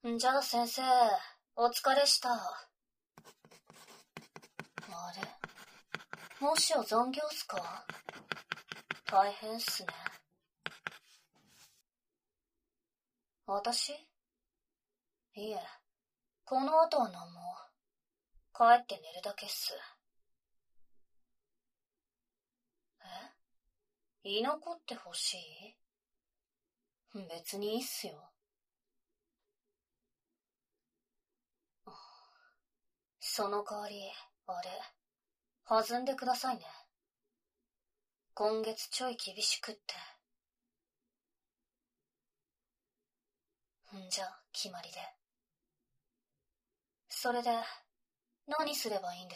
じゃあ先生、お疲れした。あれ、もしや残業っすか？大変っすね。私？いえ、この後は何も。帰って寝るだけっす。居残ってほしい？別にいいっすよ。その代わり、あれ、弾んでくださいね。今月ちょい厳しくって。じゃあ、決まりで。それで、何すればいいんです？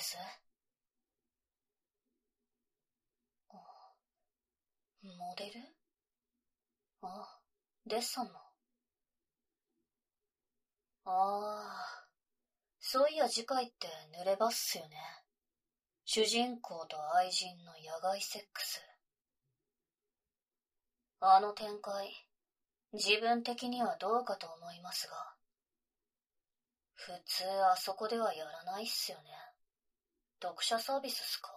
モデル？ああ、デッサンの。ああ、そういや次回って濡れ場っすよね。主人公と愛人の野外セックス。あの展開、自分的にはどうかと思いますが、普通あそこではやらないっすよね。読者サービスっすか？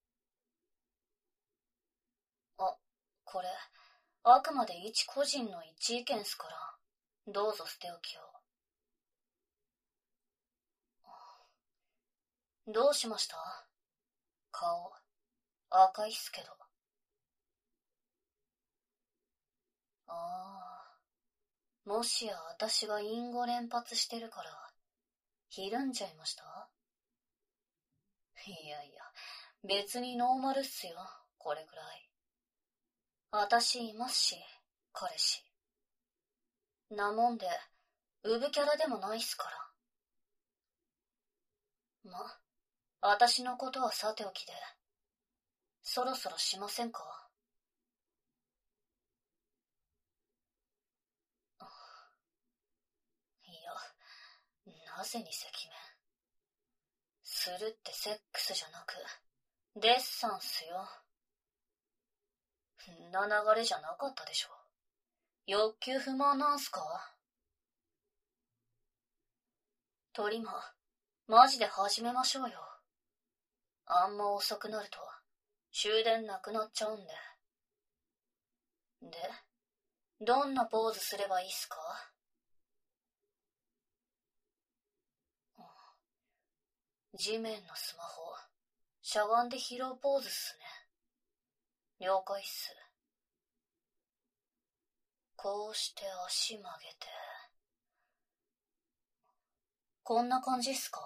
あ、これ、あくまで一個人の一意見っすから、どうぞ捨て置きを。どうしました？顔、赤いっすけど。ああ、もしや私が隠語連発してるから、ひるんじゃいました？いやいや、別にノーマルっすよ、これくらい。私いますし、彼氏。なもんで、ウブキャラでもないっすから。私のことはさておきで、そろそろしませんか？いや、なぜに赤面？するってセックスじゃなく、デッサンっすよ。んな流れじゃなかったでしょ。欲求不満なんすか？トリマ、マジで始めましょうよ。あんま遅くなると、終電なくなっちゃうんで。で、どんなポーズすればいいっすか？地面のスマホ、しゃがんで拾うポーズっすね。了解っす。こうして足曲げて。こんな感じっすか？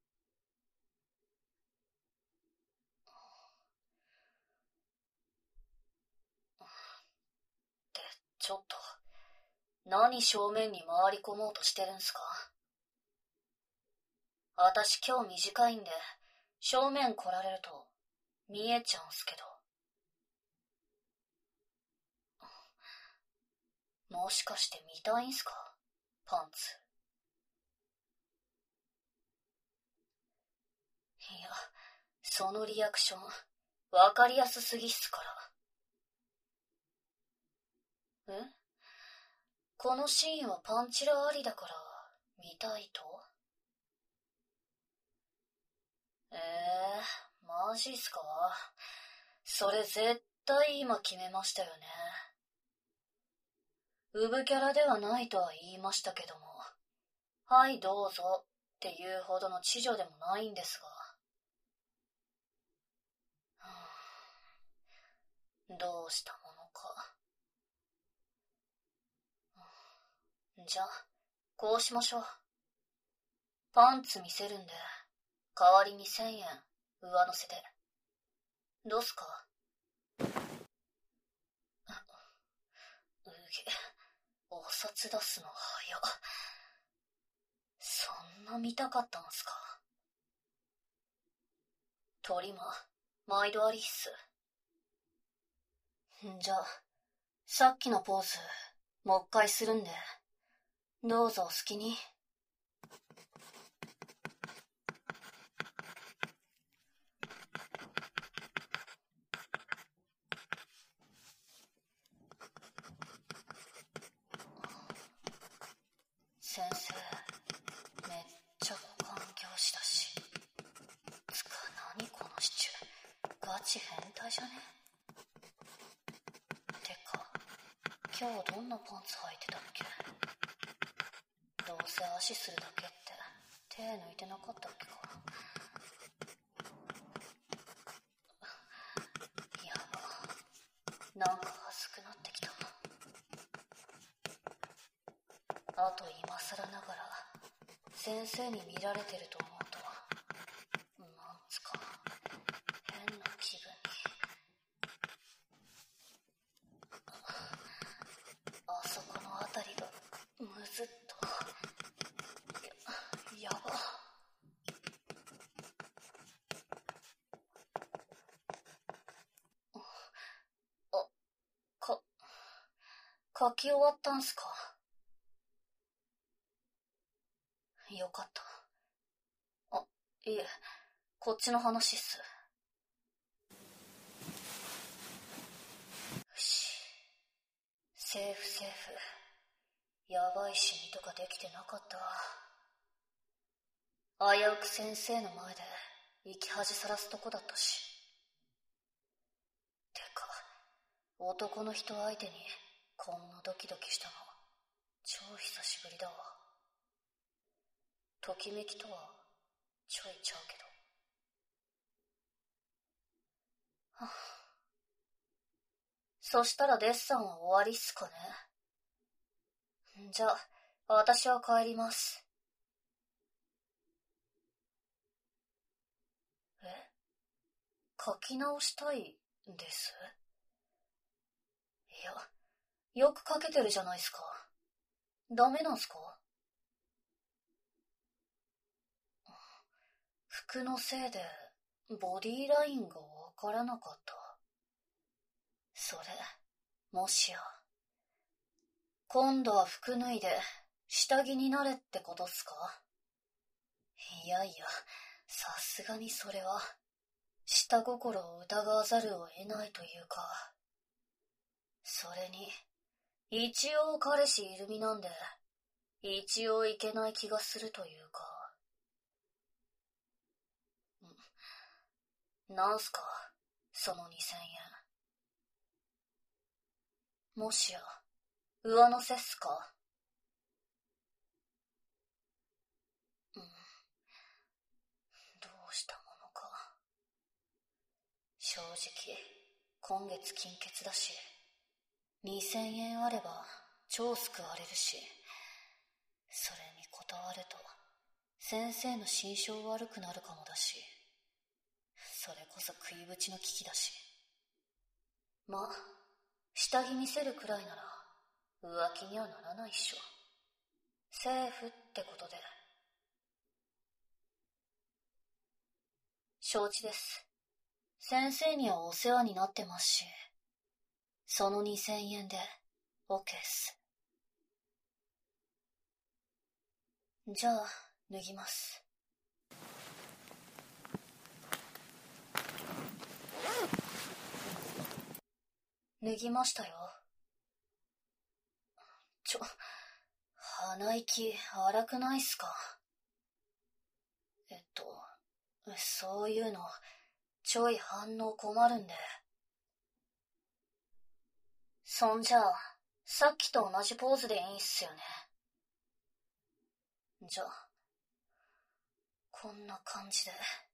ってちょっと、何正面に回り込もうとしてるんすか？私今日短いんで、正面来られると見えちゃうんすけど。もしかして見たいんすか？パンツ。いや、そのリアクション、わかりやすすぎっすから。このシーンはパンチラありだから、見たいと？マジっすか？それ絶対今決めましたよね。ウブキャラではないとは言いましたけども、はいどうぞっていうほどの知女でもないんですが。どうしたものか。じゃあ、こうしましょう。パンツ見せるんで、代わりに1000円上乗せで。どうすか？うげ、お札出すの早っ。そんな見たかったんすか？トリマ、毎度ありっす。じゃあ、さっきのポーズ、もう一回するんで、どうぞお好きに。先生。 足変態じゃね？てか、今日どんなパンツ履いてたっけ？どうせ足するだけって手抜いてなかったっけか。やば、なんか恥ずくなってきた。あと今更ながら先生に見られてると思うと、なんつか変な気分に。あそこの辺りがむずっと。やば。書き終わったんすか？よかった。いえ、こっちの話っす。セーフセーフ。やばいシミとかできてなかったわ。危うく先生の前で生き恥さらすとこだったし。てか、男の人相手にこんなドキドキしたの超久しぶりだわ。ときめきとはちょいちゃうけど。はあ、そしたらデッサンは終わりっすかね。じゃあ、私は帰ります。書き直したいです？いや、よく書けてるじゃないすか。ダメなんすか？服のせいでボディラインがわからなかった。それ、もしや今度は服脱いで下着になれってことっすか？いやいや、さすがにそれは下心を疑わざるを得ないというか。それに一応彼氏いる身なんで一応いけない気がするというか。なんすかその2000円。もしや上乗せっすか？どうしたものか。正直今月金欠だし、2000円あれば超救われるし、それに断ると先生の心象悪くなるかもだし、それこそ食いぶちの危機だし。まあ、下着見せるくらいなら浮気にはならないっしょ。セーフってことで。承知です。先生にはお世話になってますし、その2000円で OK っす。じゃあ脱ぎます。脱ぎましたよ。鼻息荒くないっすか？そういうのちょい反応困るんで。そんじゃあさっきと同じポーズでいいんすよね。じゃあこんな感じで。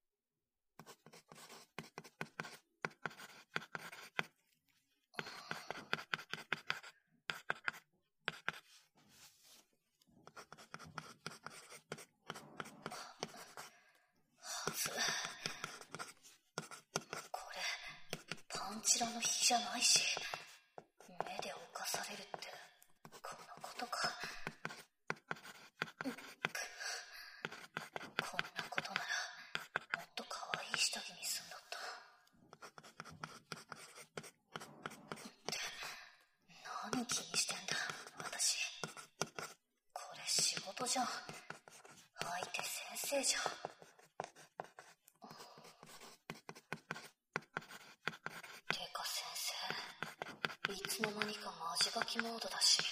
これパンチラの日じゃないし、目で犯されるってこのことか。こんなことならもっと可愛い下着にすんだった。って何気にしてんだ私。これ仕事じゃん。相手先生じゃん。てか先生、いつの間にかマジ書きモードだし。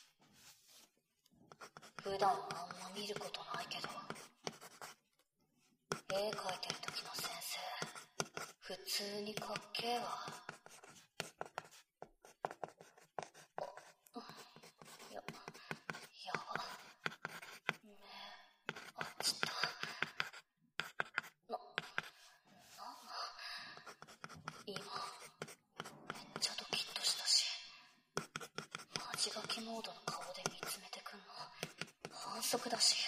普段あんま見ることないけど、絵描いてる時の先生、普普通にかっけえわ。やば。目、あっちった。今、めっちゃドキッとしたし、マジガキモードの顔で見つめてくんの、反則だし。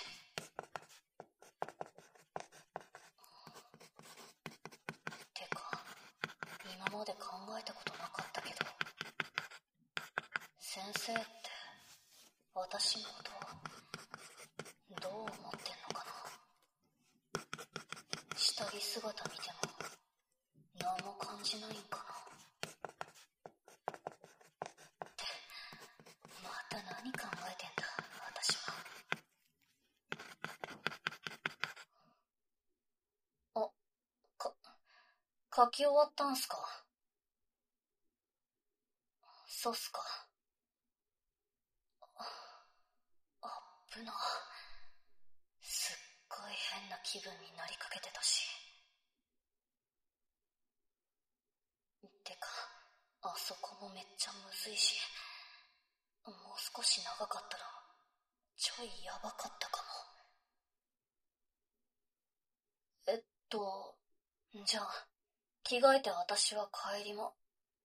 てか、今まで考えたことなかったけど、先生って私のことどう思ってんのかな。下着姿見ても何も感じないんかな。ってまた何考えてんだ私は。書き終わったんすか？そうっすか。あっぶな。すっごい変な気分になりかけてたし。てか、あそこもめっちゃむずいし、もう少し長かったらちょいヤバかったかも。じゃあ着替えて私は帰りも。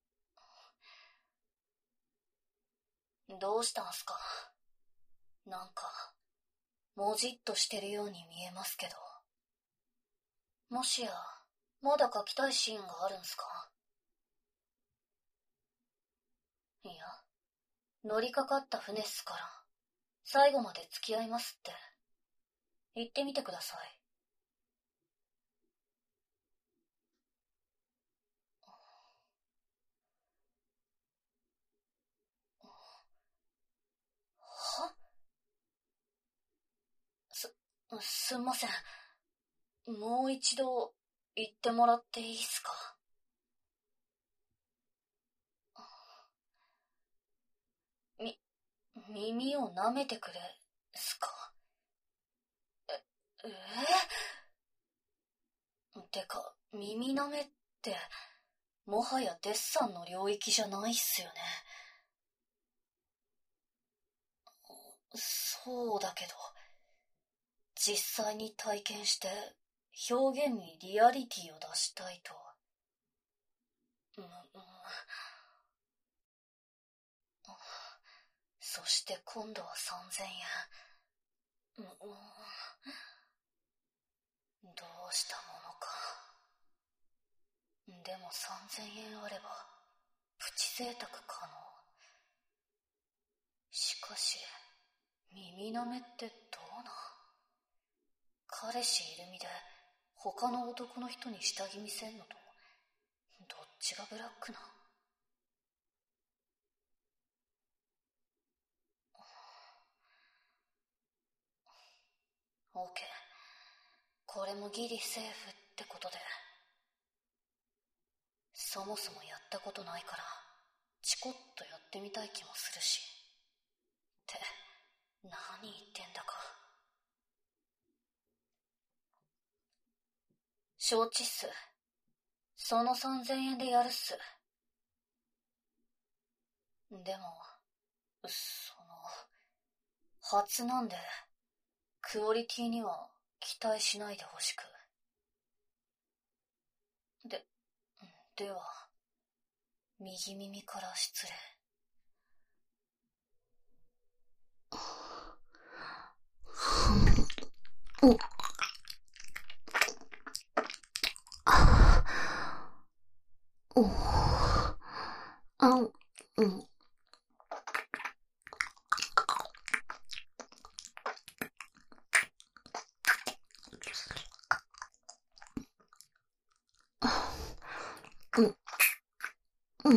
どうしたんすか？なんかもじっとしてるように見えますけど。もしやまだ書きたいシーンがあるんすか？いや、乗りかかった船っすから、最後まで付き合いますって言ってみてください。は？すんません。もう一度言ってもらっていいっすか？耳を舐めてくれ、すか？てか、耳舐めって、もはやデッサンの領域じゃないっすよね。そうだけど、実際に体験して、表現にリアリティを出したいと。そして今度は3000円。どうしたものか。でも3000円あれば、プチ贅沢可能。しかし、耳舐めってどうなん？彼氏いる身で、他の男の人に下着見せんのと、どっちがブラックなん？オーケー。これもギリセーフってことで。そもそもやったことないから、チコッとやってみたい気もするし。って、何言ってんだか。承知っす。その3000円でやるっす。でも、初なんで、クオリティには期待しないでほしく。では、右耳から失礼。お、お、うん。うん。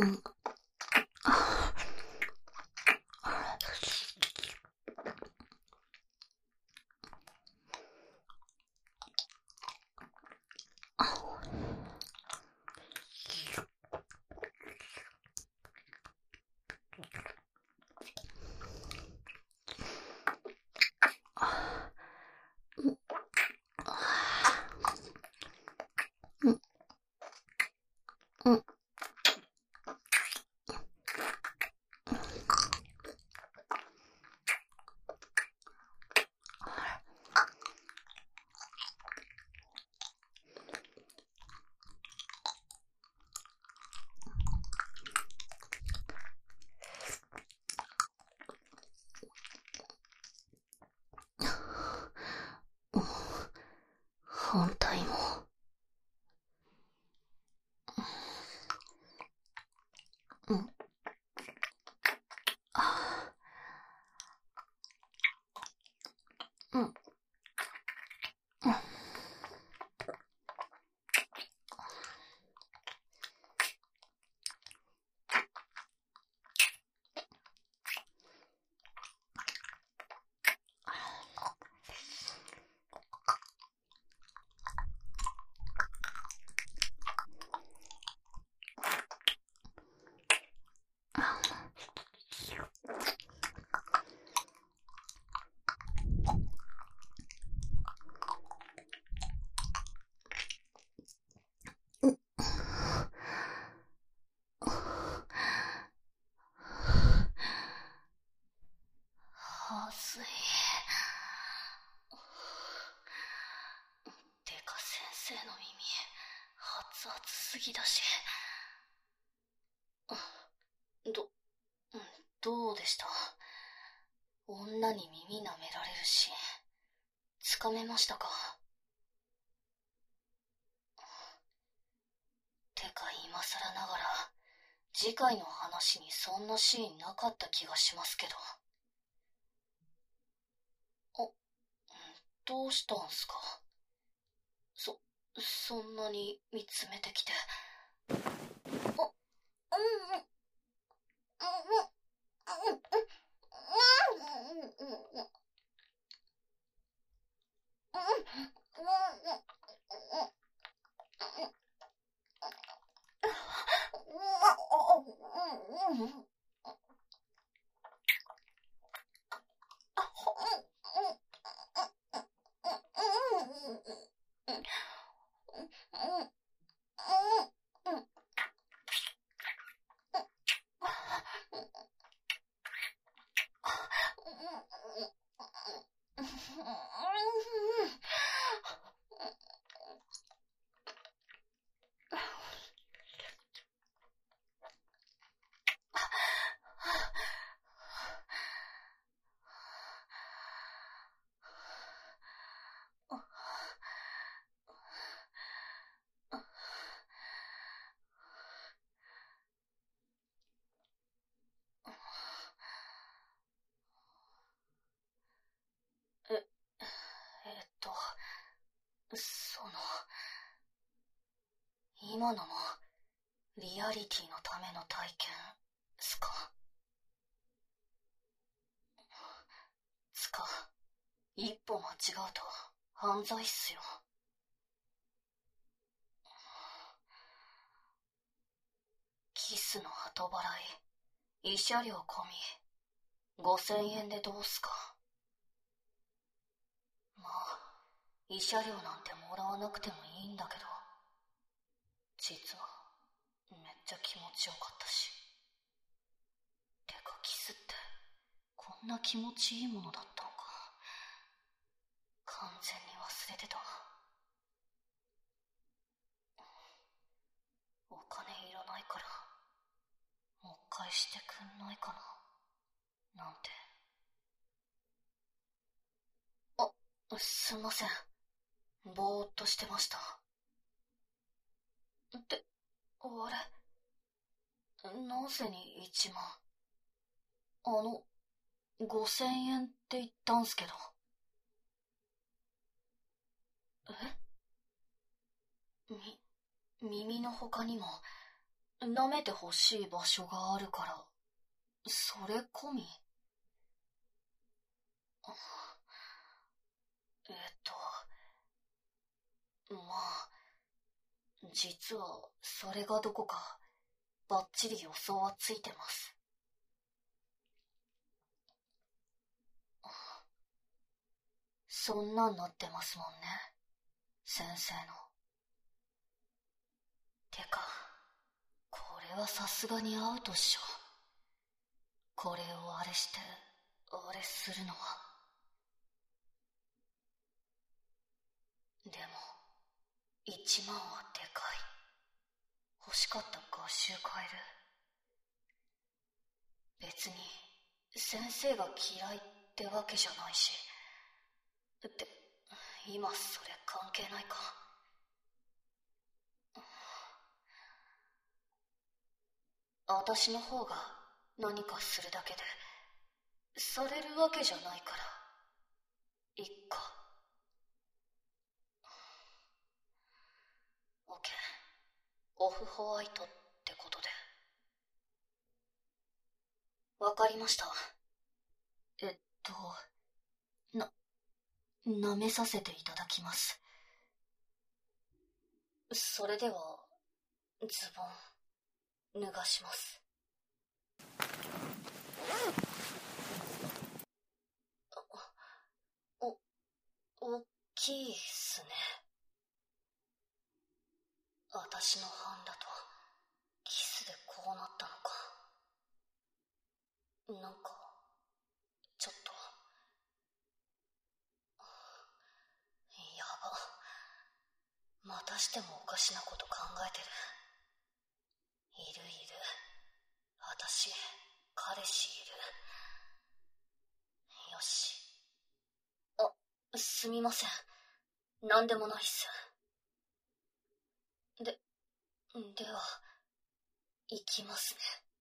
反対も。うん。うん。はずい。てか先生の耳、熱々すぎだし。どうでした？女に耳舐められるし、つかめましたか？てか今更ながら、次回の話にそんなシーンなかった気がしますけど。どうしたんすか？そんなに見つめてきて。今のもリアリティのための体験すか？一歩間違うと犯罪っすよ。キスの後払い、慰謝料込み、5000円でどうすか？まあ、慰謝料なんてもらわなくてもいいんだけど、実はめっちゃ気持ちよかったし。てかキスってこんな気持ちいいものだったのか。完全に忘れてた。お金いらないからもう一回してくんないかななんて。すんません、ぼーっとしてました。ってあれ、なぜに1万、5000円って言ったんすけど。耳の他にも舐めてほしい場所があるから、それ込み。まあ、実はそれがどこかバッチリ予想はついてます。そんなんなってますもんね、先生の。てか、これはさすがにアウトっしょ。これをあれしてあれするのは。でも1万はでかい。欲しかった合衆買える。別に先生が嫌いってわけじゃないし。って今それ関係ないか。私の方が何かするだけでされるわけじゃないからいっか。オッケー、オフホワイトってことで。わかりました。舐めさせていただきます。それではズボン脱がします。おっきいっすね。私の班だとキスでこうなったのか。なんかちょっとやば。またしてもおかしなこと考えてる。いる。私彼氏いる。よし。すみません。なんでもないっす。では行きますね。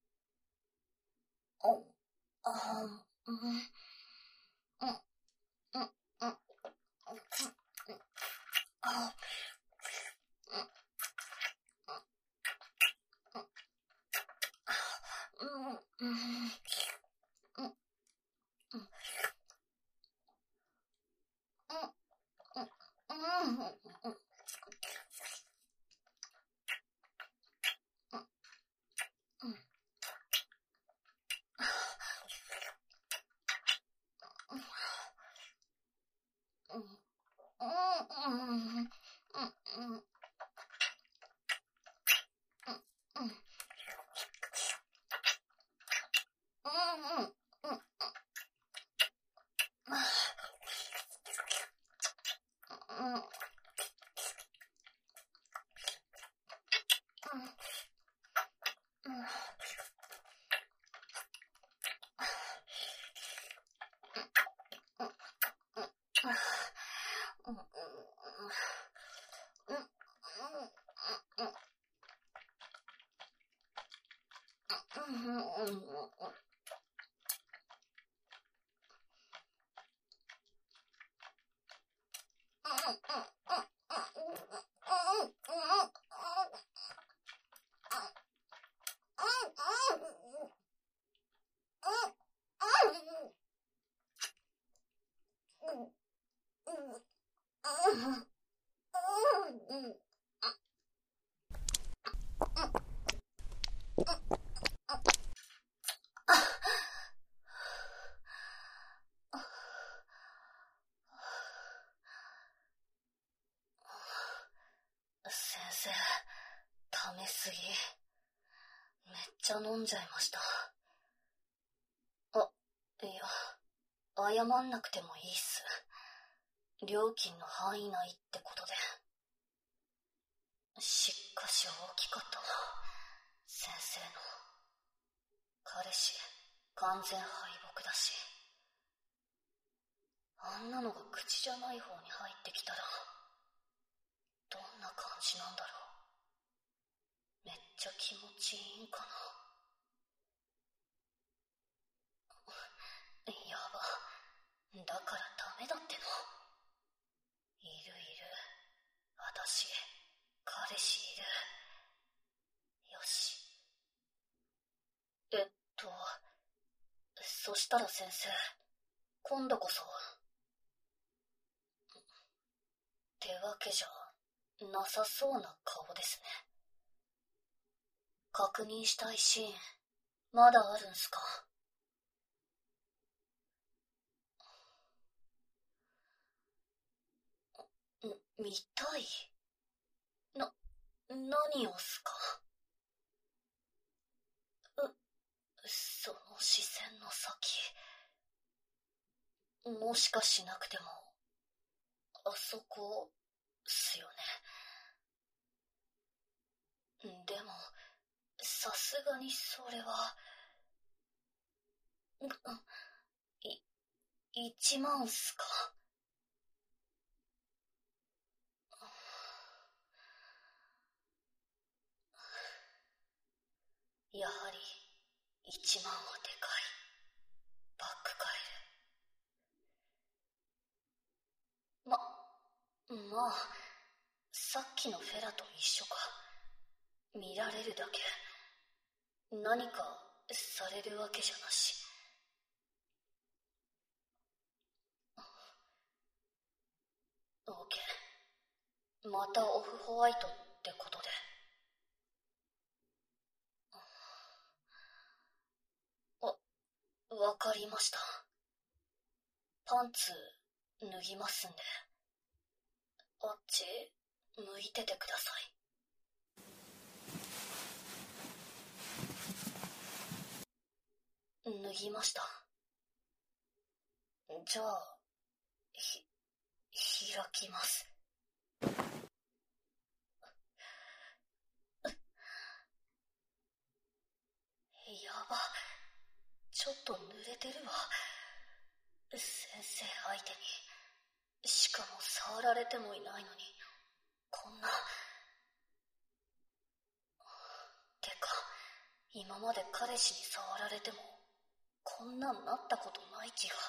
先生、溜めすぎ。めっちゃ飲んじゃいました。いや、謝んなくてもいいっす。料金の範囲内ってことで。しかし大きかったな、先生の。彼氏、完全敗北だし。あんなのが口じゃない方に入ってきたら、どんな感じなんだろう。めっちゃ気持ちいいんかな。やば。だからダメだっての。いる。私、彼氏いる。よし。そしたら先生、今度こそ。ってわけじゃなさそうな顔ですね。確認したいシーン、まだあるんすか？見たい？何をすか？その視線の先。もしかしなくても、あそこ、すよね。でも、さすがにそれは、1万っすか？ やはり1万はでかい。バックカエル。まあ、さっきのフェラと一緒か。見られるだけ。何かされるわけじゃなし。オーケー。またオフホワイトってことで。わかりました。パンツ脱ぎますんで。あっち向いててください。脱ぎました。じゃあ、開きます。やば、ちょっと濡れてるわ。先生相手に。しかも触られてもいないのに、こんな。てか、今まで彼氏に触られても、こんなんなったことない気が。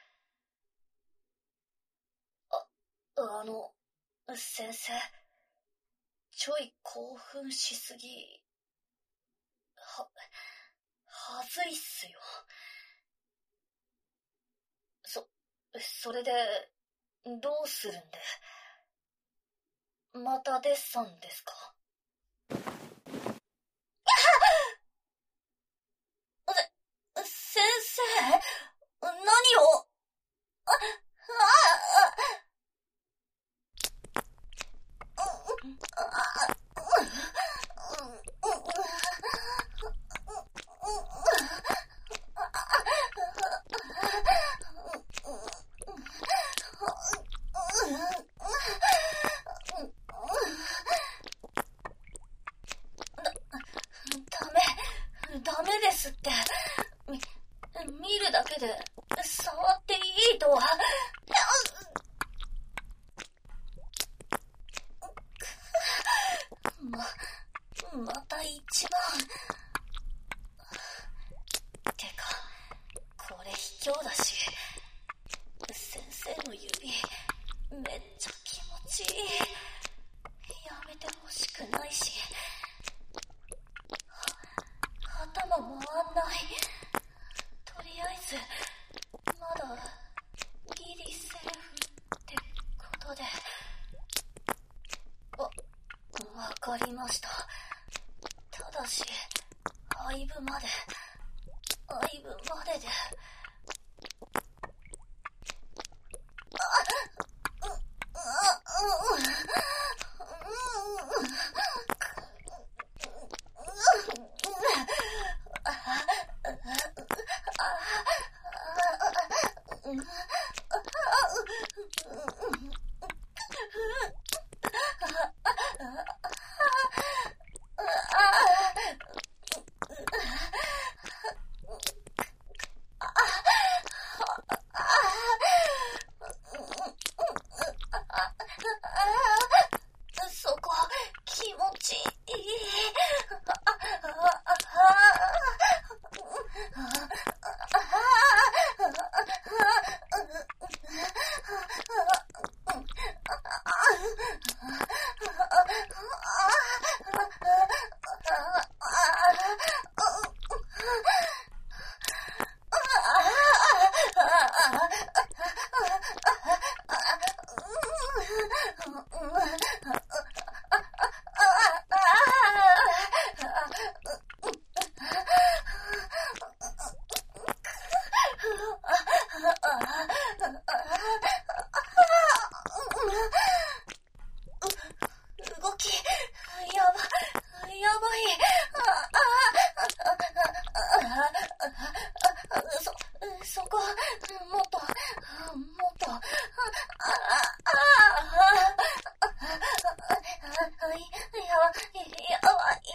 先生、ちょい興奮しすぎ。はずいっすよ。それで、どうするんで。またデッサンですか？先生、何を。ダメですって。見るだけで触っていいとは。また一番。てか、これ卑怯だし、先生の指めっちゃ気持ちいい。やめてほしくないし、頭回んない。とりあえずまだギリセーフってことで。わかりました。ただし愛撫までで。そこ気持ちいい。動きやばい。そこもっとやばい。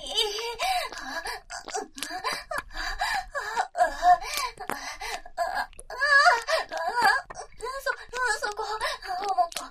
そこもっと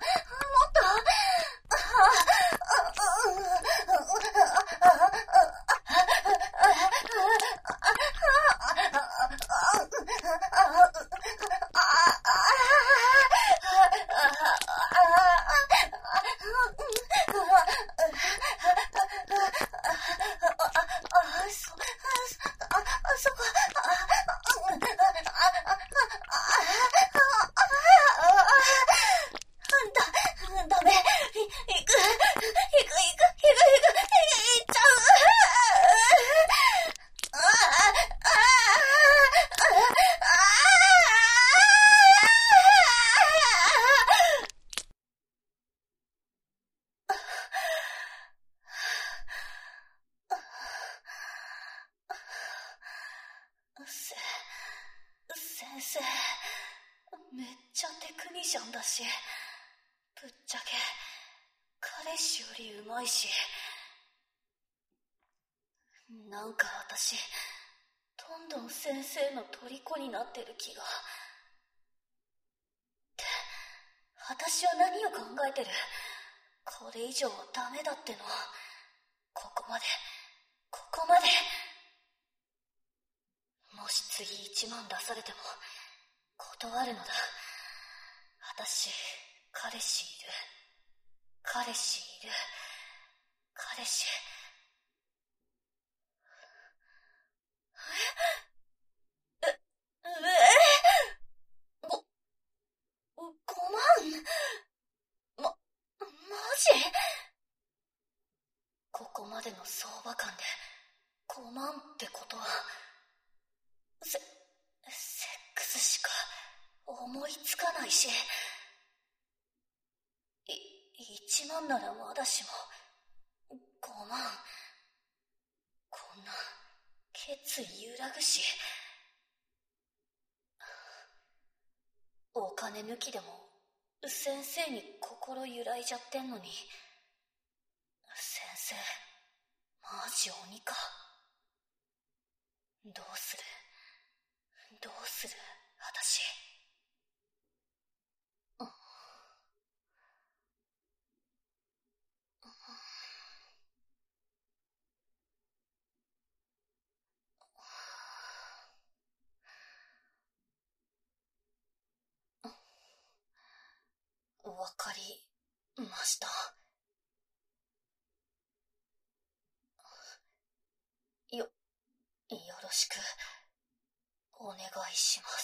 いじゃんだし、ぶっちゃけ彼氏よりうまいし、なんか私どんどん先生の虜になってる気が。って私は何を考えてる。これ以上はダメだっての。ここまでもし次1万出されても断るのだ。私彼氏いる。5万？マジ？ここまでの相場感で5万ってことは、セックスしか思いつかないし、1万ならまだしも、5万。こんな、決意揺らぐし。お金抜きでも、先生に心揺らいじゃってんのに、先生、マジ鬼か。どうする私。わかりました。よろしくお願いします。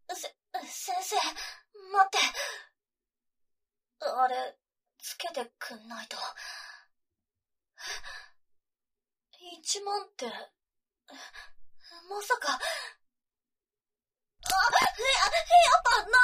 先生、待って。あれ、つけてくんないと。1万って、まさか。やっぱ7。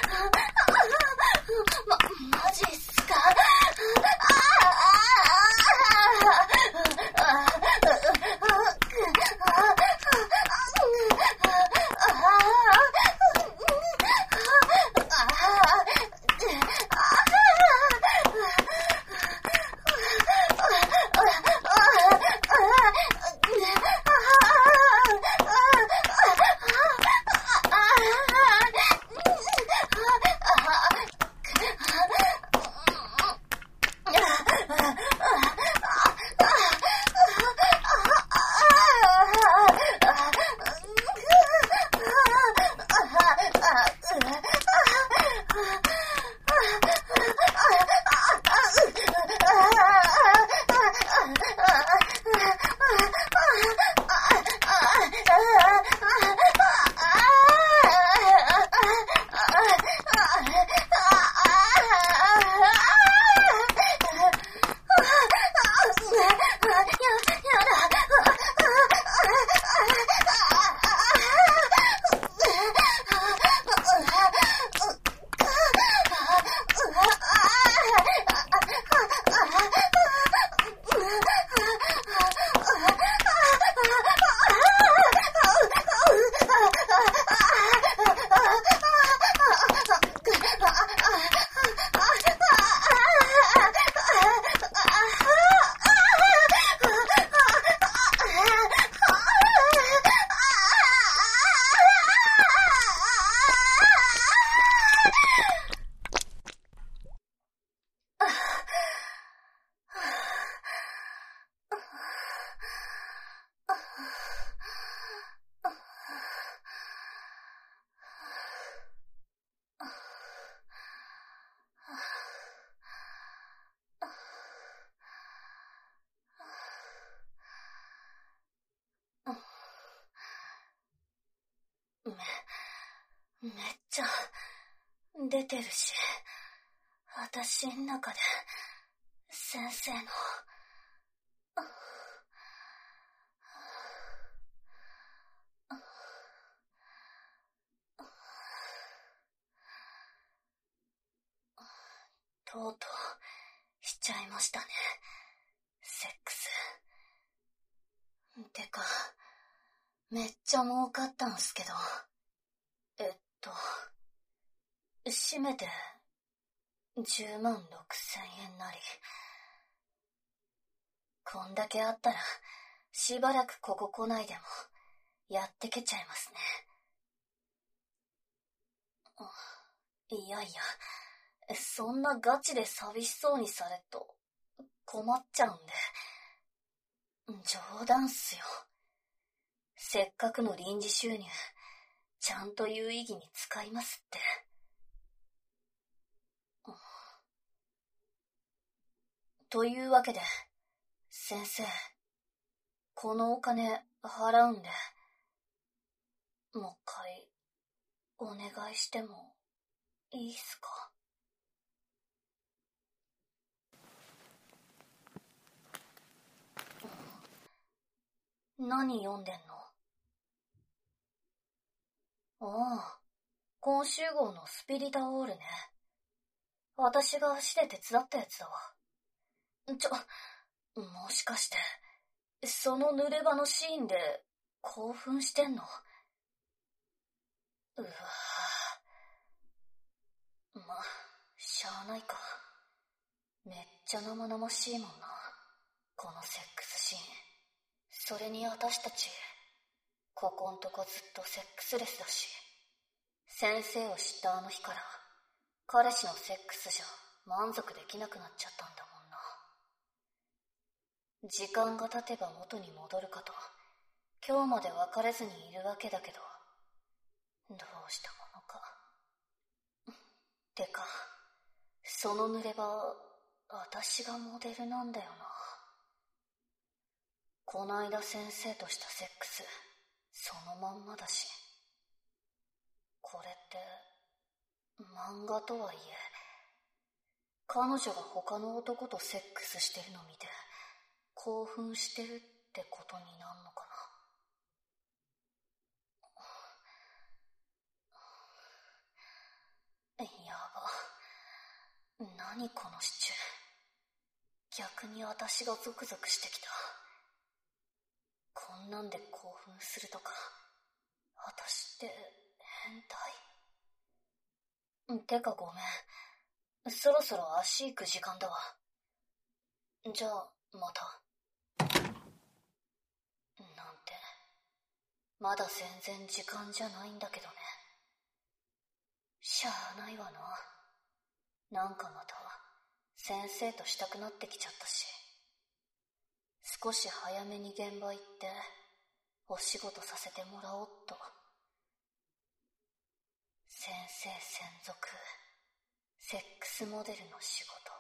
マジっすか。 めっちゃ出てるし、私ん中で先生のとうとうしちゃいましたね、セックス。てか、めっちゃ儲かったんすけど、締めて10万6千円なり。こんだけあったら、しばらくここ来ないでも、やってけちゃいますね。いやいや、そんなガチで寂しそうにされっと、困っちゃうんで。冗談っすよ。せっかくの臨時収入、ちゃんと有意義に使いますって。というわけで、先生、このお金払うんで、もう一回、お願いしてもいいっすか？何読んでんの？ああ、今週号のスピリタオールね。私が足で手伝ったやつだわ。もしかして、その濡れ場のシーンで興奮してんの？うわぁ。しゃあないか。めっちゃ生々しいもんな、このセックスシーン。それに私たち、ここんとこずっとセックスレスだし、先生を知ったあの日から、彼氏のセックスじゃ満足できなくなっちゃったんだもんな。時間が経てば元に戻るかと、今日まで別れずにいるわけだけど、どうしたものか。てか、その濡れ場、私がモデルなんだよな。こないだ先生としたセックス、そのまんまだし。これって、漫画とはいえ、彼女が他の男とセックスしてるの見て、興奮してるってことになんのかな。やば。何このシチュー。逆に私がゾクゾクしてきた。こんなんで興奮するとか、私って変態？てかごめん。そろそろ足行く時間だわ。じゃあ、また。なんて、まだ全然時間じゃないんだけどね。しゃあないわな。なんかまた、先生としたくなってきちゃったし。少し早めに現場行って、お仕事させてもらおっと。先生専属、セックスモデルの仕事。